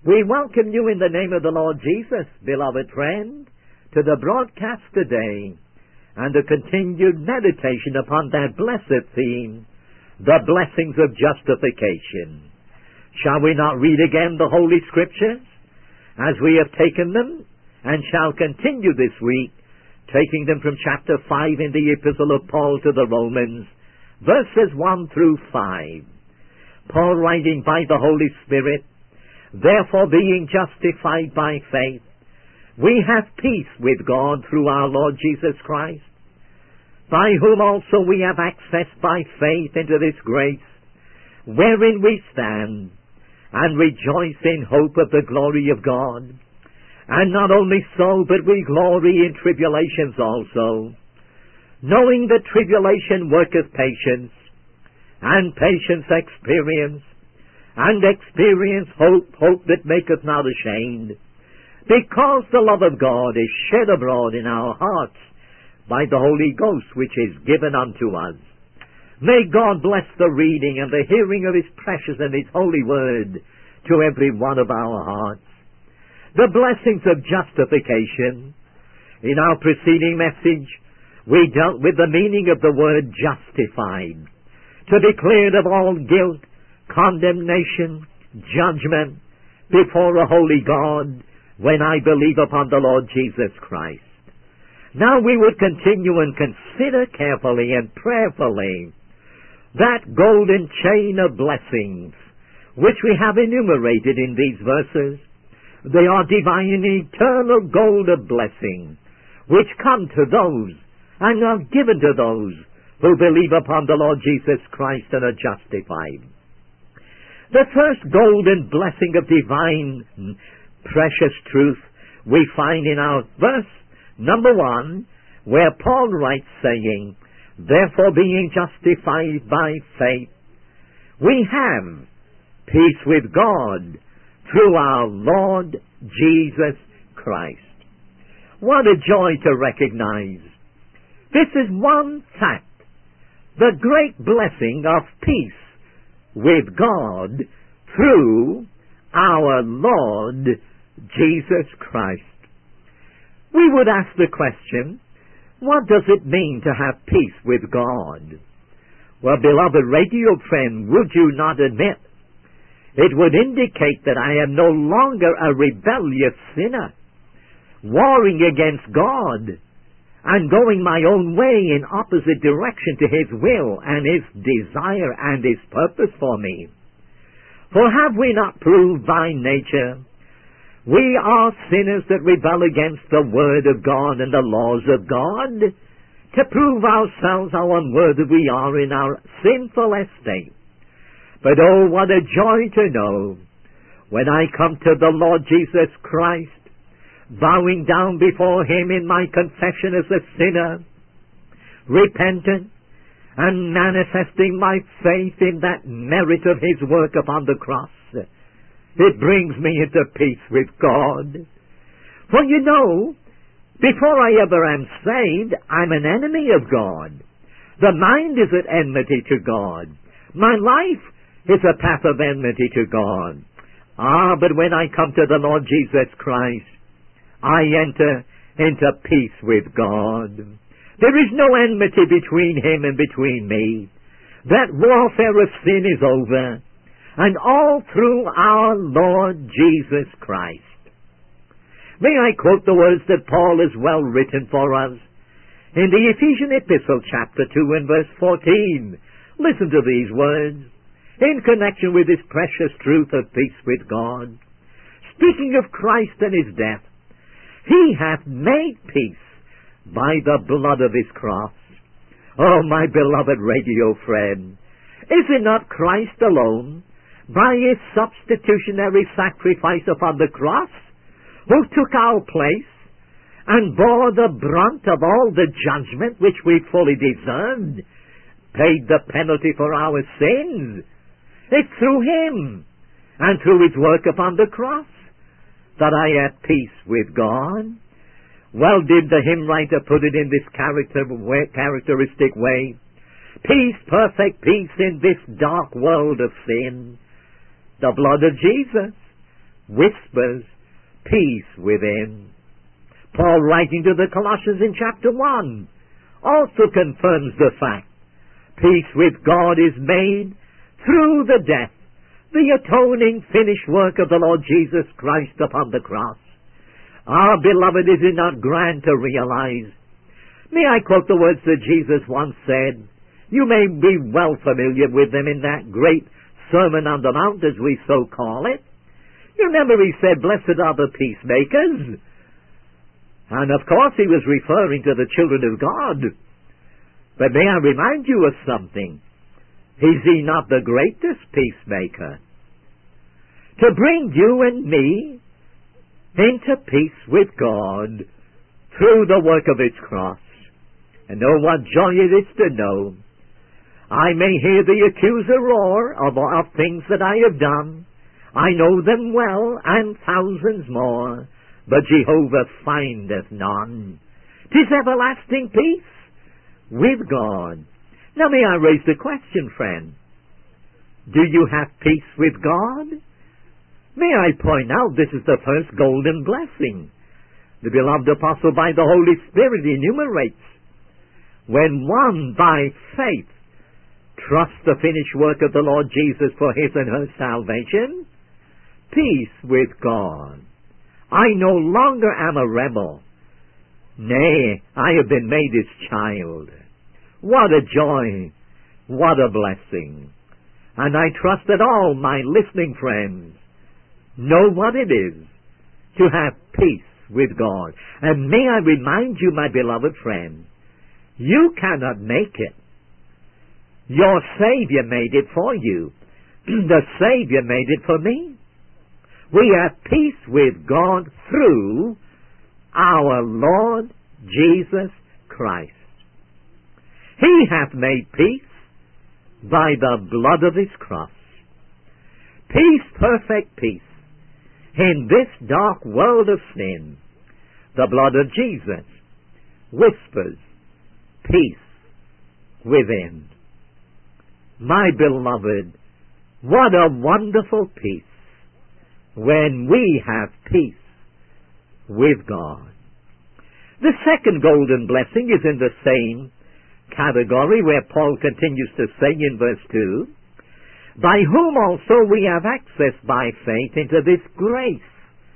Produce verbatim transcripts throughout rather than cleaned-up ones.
We welcome you in the name of the Lord Jesus, beloved friend, to the broadcast today and a continued meditation upon that blessed theme, the blessings of justification. Shall we not read again the Holy Scriptures as we have taken them, and shall continue this week, taking them from chapter five in the Epistle of Paul to the Romans, verses one through five. Paul writing by the Holy Spirit, "Therefore being justified by faith, we have peace with God through our Lord Jesus Christ, by whom also we have access by faith into this grace, wherein we stand, and rejoice in hope of the glory of God. And not only so, but we glory in tribulations also, knowing that tribulation worketh patience, and patience experience, and experience hope, hope that maketh not ashamed, because the love of God is shed abroad in our hearts by the Holy Ghost which is given unto us." May God bless the reading and the hearing of His precious and His holy word to every one of our hearts. The blessings of justification. In our preceding message, we dealt with the meaning of the word justified, to be cleared of all guilt, condemnation, judgment before a holy God when I believe upon the Lord Jesus Christ. Now we would continue and consider carefully and prayerfully that golden chain of blessings which we have enumerated in these verses. They are divine and eternal gold of blessing which come to those and are given to those who believe upon the Lord Jesus Christ and are justified. The first golden blessing of divine precious truth we find in our verse number one, where Paul writes saying, "Therefore being justified by faith, we have peace with God through our Lord Jesus Christ." What a joy to recognize. This is one fact, the great blessing of peace with God through our Lord Jesus Christ. We would ask the question, what does it mean to have peace with God? Well, beloved radio friend, would you not admit it would indicate that I am no longer a rebellious sinner, warring against God and going my own way in opposite direction to His will and His desire and His purpose for me. For have we not proved by nature we are sinners that rebel against the Word of God and the laws of God, to prove ourselves how unworthy we are in our sinful estate? But oh, what a joy to know, when I come to the Lord Jesus Christ, bowing down before Him in my confession as a sinner, repentant, and manifesting my faith in that merit of His work upon the cross, it brings me into peace with God. For you know, before I ever am saved, I'm an enemy of God. The mind is at enmity to God. My life is a path of enmity to God. Ah, but when I come to the Lord Jesus Christ, I enter into peace with God. There is no enmity between Him and between me. That warfare of sin is over, and all through our Lord Jesus Christ. May I quote the words that Paul has well written for us in the Ephesian Epistle, chapter two and verse fourteen. Listen to these words in connection with this precious truth of peace with God. Speaking of Christ and His death, He hath made peace by the blood of His cross. Oh, my beloved radio friend, is it not Christ alone, by His substitutionary sacrifice upon the cross, who took our place and bore the brunt of all the judgment which we fully deserved, paid the penalty for our sins? It's through Him and through His work upon the cross that I have peace with God. Well did the hymn writer put it in this character way, characteristic way. Peace, perfect peace in this dark world of sin. The blood of Jesus whispers peace within. Paul, writing to the Colossians in chapter one, also confirms the fact. Peace with God is made through the death, the atoning finished work of the Lord Jesus Christ upon the cross. Our beloved, is it not grand to realize? May I quote the words that Jesus once said? You may be well familiar with them in that great Sermon on the Mount, as we so call it. You remember he said, blessed are the peacemakers. And of course he was referring to the children of God. But may I remind you of something? Is he not the greatest peacemaker? To bring you and me into peace with God through the work of his cross. And oh, what joy it is to know. I may hear the accuser roar of, of things that I have done. I know them well, and thousands more, but Jehovah findeth none. 'Tis everlasting peace with God. Now may I raise the question, friend? Do you have peace with God? May I point out this is the first golden blessing the beloved apostle by the Holy Spirit enumerates. When one by faith trusts the finished work of the Lord Jesus for his and her salvation, peace with God. I no longer am a rebel. Nay, I have been made his child. What a joy! What a blessing! And I trust that all my listening friends know what it is to have peace with God. And may I remind you, my beloved friend, you cannot make it. Your Savior made it for you. The Savior made it for me. We have peace with God through our Lord Jesus Christ. He hath made peace by the blood of his cross. Peace, perfect peace. In this dark world of sin, the blood of Jesus whispers peace within. My beloved, what a wonderful peace when we have peace with God. The second golden blessing is in the same category, where Paul continues to say in verse two, by whom also we have access by faith into this grace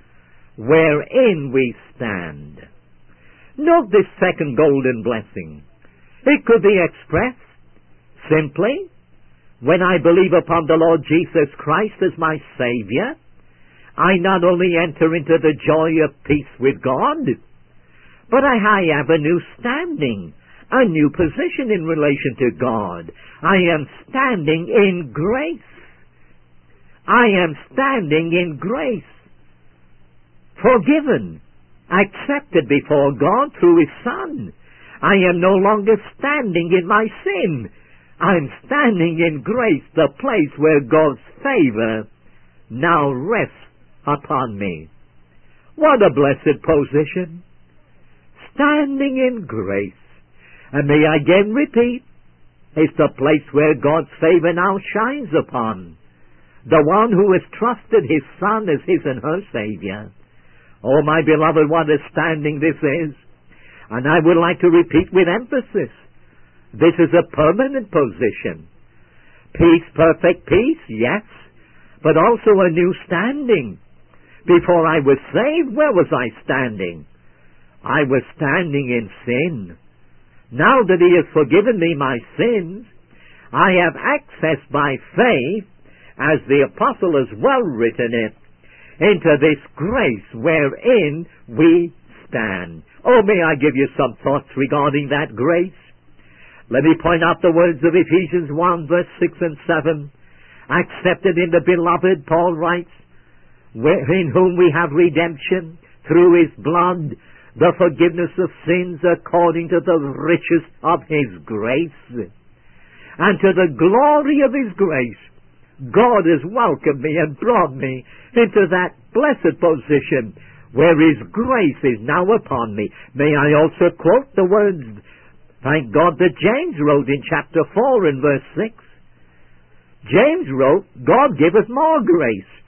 wherein we stand. Note this second golden blessing. It could be expressed simply, when I believe upon the Lord Jesus Christ as my Savior, I not only enter into the joy of peace with God, but I have a new standing, a new position in relation to God. I am standing in grace. I am standing in grace. Forgiven, accepted before God through his Son. I am no longer standing in my sin. I'm standing in grace, the place where God's favor now rests upon me. What a blessed position! Standing in grace. And may I again repeat, it's the place where God's favor now shines upon the one who has trusted his Son as his and her Savior. Oh, my beloved, what a standing this is. And I would like to repeat with emphasis, this is a permanent position. Peace, perfect peace, yes, but also a new standing. Before I was saved, where was I standing? I was standing in sin. Now that he has forgiven me my sins, I have access by faith, as the apostle has well written it, into this grace wherein we stand. Oh, may I give you some thoughts regarding that grace? Let me point out the words of Ephesians one, verse six and seven. Accepted in the beloved, Paul writes, in whom we have redemption through his blood, the forgiveness of sins according to the riches of his grace. And to the glory of his grace, God has welcomed me and brought me into that blessed position where his grace is now upon me. May I also quote the words, thank God, that James wrote in chapter four and verse six. James wrote, God giveth more grace.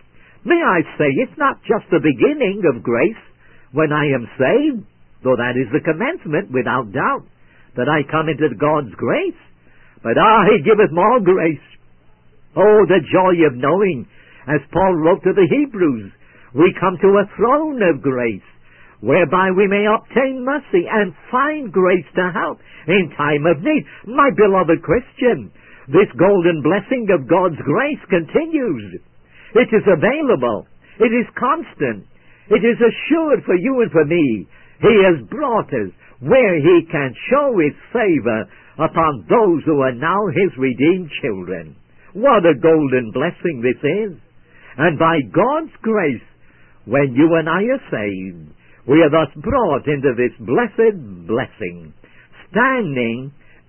May I say, it's not just the beginning of grace when I am saved, though that is the commencement, without doubt, that I come into God's grace. But ah, He giveth more grace. Oh, the joy of knowing, as Paul wrote to the Hebrews, we come to a throne of grace, whereby we may obtain mercy and find grace to help in time of need. My beloved Christian, this golden blessing of God's grace continues. It is available. It is constant. It is assured for you and for me. He has brought us where He can show His favor upon those who are now His redeemed children. What a golden blessing this is. And by God's grace, when you and I are saved, we are thus brought into this blessed blessing, standing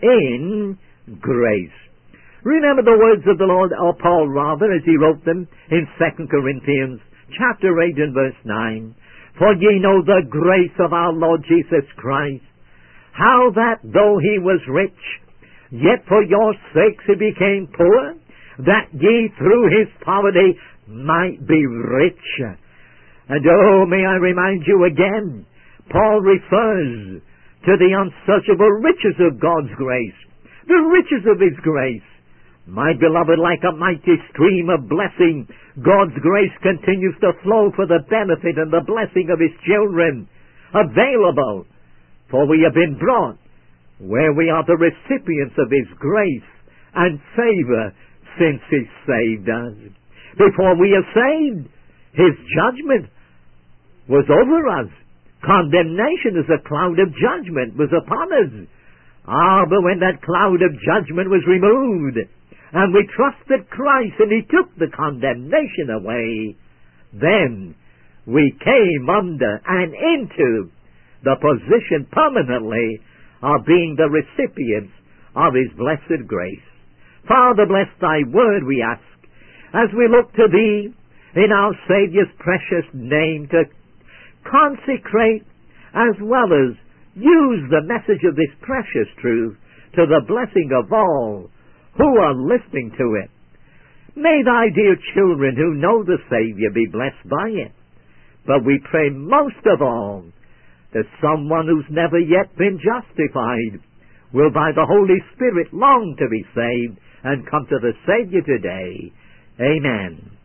in grace. Remember the words of the Lord, or Paul rather, as he wrote them in Second Corinthians chapter eight and verse nine. For ye know the grace of our Lord Jesus Christ, how that though He was rich, yet for your sakes He became poor, that ye through His poverty might be rich. And oh, may I remind you again, Paul refers to the unsearchable riches of God's grace, the riches of His grace. My beloved, like a mighty stream of blessing, God's grace continues to flow for the benefit and the blessing of His children, available, for we have been brought where we are the recipients of His grace and favor since He saved us. Before we are saved, His judgment was over us. Condemnation as a cloud of judgment was upon us. Ah, but when that cloud of judgment was removed, and we trusted Christ and He took the condemnation away, then we came under and into the position permanently of being the recipients of His blessed grace. Father, bless Thy word, we ask, as we look to Thee in our Savior's precious name to consecrate as well as use the message of this precious truth to the blessing of all who are listening to it. May Thy dear children who know the Savior be blessed by it. But we pray most of all that someone who's never yet been justified will by the Holy Spirit long to be saved and come to the Savior today. Amen.